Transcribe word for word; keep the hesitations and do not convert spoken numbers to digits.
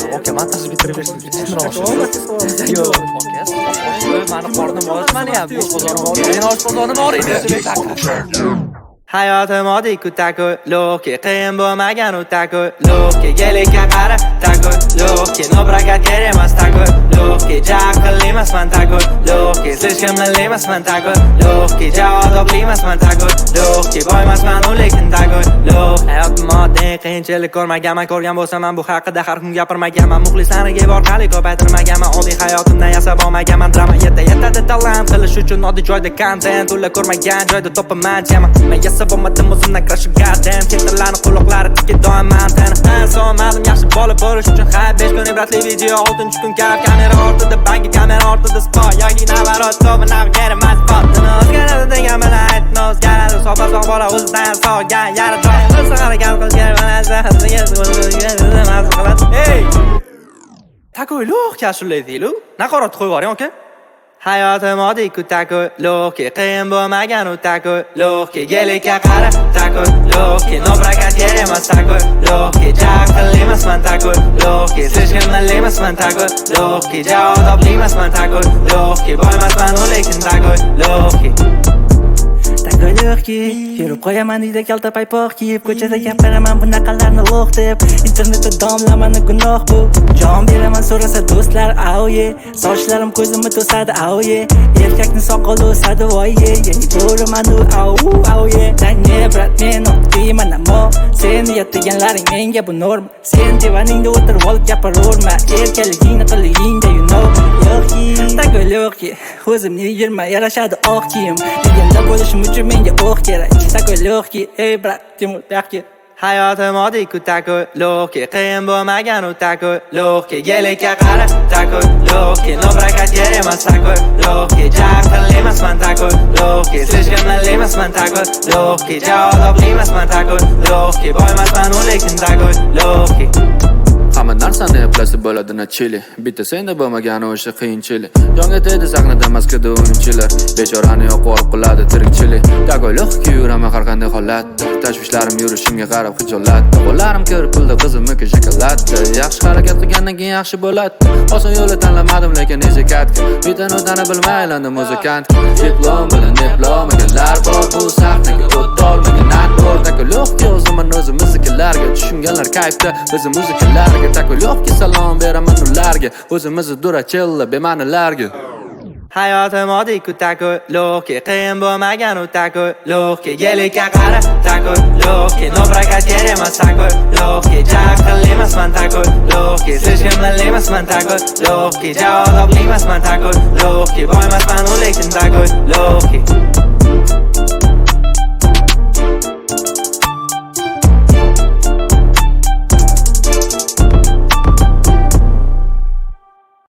Okey, montajni bitiraversin. Yo'q, okey. Mani qornim och, mani ham bosh bozorim bor. Men och bozorim bor edi. Hayotim oddiy ku-taku, lo'ki qiyin bo'lmagan u-taku, lo'ki gelikka qara, taku, lo'ki nobrakat kerak emas, taku, lo'ki jaqilli emasman, taku, lo'ki sishimli emasman, taku, lo'ki javobli emasman, taku, lo'ki boy emasman, lekin taku, lo'ki hayotim oddiy qiyinchilik ko'rmaganman, ko'rgan bo'lsam men bu haqida har kun gapirmaganman, muxlislariga orqali ko'paytirmaganman, oddiy hayotimdan yasab olmaganman, drama yetta yetadi talant qilish uchun oddiy joyda content, ular ko'rmagan joyda topaman jama. Men yasab olmadim o'zimdan crash goddamn, kimlarning quloqlari tikka doim mantani. So'madim yaxshi bola bo'lish uchun hay besh kun ibratli video, oltinchi kun kar kamera ortida, bangi kamera ortida spot, yoki navarot to'bi navgari mas spot. O'zgaradi degan bilan aytma, o'zgaradi sopa sog' bola o'zidan sog'gan yarador. O'zi harakat qilgan bilan zahriga qiladi. Hey! Takoy lo'q kashullaydi-lu. Naqorat qo'yib yuboring, aka. Hayotim oddiy ku-taku, lo'ki qiyin bo'lmagan u-taku, lo'ki gelikka qara, taku, lo'ki nobrakat kerak emas, taku, lo'ki jaqilli emasman, taku, lo'ki sishimli emasman, taku, lo'ki javobli emasman, taku, lo'ki boy emasman, lekin taku, lo'ki Takoylo'ki, yurib qo'yaman uyda kalta paypoq kiyib, ko'chada gapiraman bunaqalarni lo'q deb, internetda domlamani gunoh bu. Jon beraman so'rasa do'stlar, auye, sochlarim ko'zimni to'sadi, auye, erkakni soqoli o'sadi, voye, bo'riman u, au, auye. Tanga brat, men o'qiyman ammo, sen yetganlaring menga bu norm. Sen divaningda o'tirib olib gapiraverma, erkaligingni qiligingda, you know. Yo'qki, takoylo'ki, o'zimni yigirma yarashadi oq kiyim, legenda bo'lishim uchun menga o'q kerak. Takoylo'ki, ey brat, Timur, yaxshi. Hayotim oddiy ku-taku, lo'ki qiyin bo'lmagan u-taku, lo'ki gelikka qara, taku, lo'ki nobrakat kerak emas, taku, lo'ki jaqilli emasman, taku, lo'ki sishimli emasman, taku, lo'ki javobli emasman, taku, lo'ki boy emasman, lekin taku, lo'ki hamma narsani eplasa bo'ladi nachili, bitta senda bo'lmagan o'sha qiyinchilik. Jonga tegdi sahnada Moskvada o'yinchilar, bechorani yo'q olib qiladi tirikchilik. Takoylo'qki yuraman har qanday holatda, tashvishlarim yurishimga qarab xijolatda, qo'llarim ko'rib pulda qizimniki shokoladda. Yaxshi harakat qilgandan keyin yaxshi bo'ladi. Oson yo'lni tanlamadim lekin ezikatga, bitan o'tani bilmay aylandim muzikant. Diplom bilan diplomagalar bor, bu sahnaga o't olmagan aktor. Takoylo'qki o'zimni o'zimiznikilarga, tushunganlar kayfda o'zim muzikalarga. Takoylo'qki salom beraman ularga, o'zimizni durachella bema'nilarga. Hayotim oddiy ku-taku, lo'ki qiyin bo'lmagan u-taku, lo'ki gelikka qara, taku, lo'ki nobrakat kerak emas, taku, lo'ki jaqilli emasman, taku, lo'ki sishimli emasman, taku, lo'ki javobli emasman, taku, lo'ki boy emasman, lekin taku, lo'ki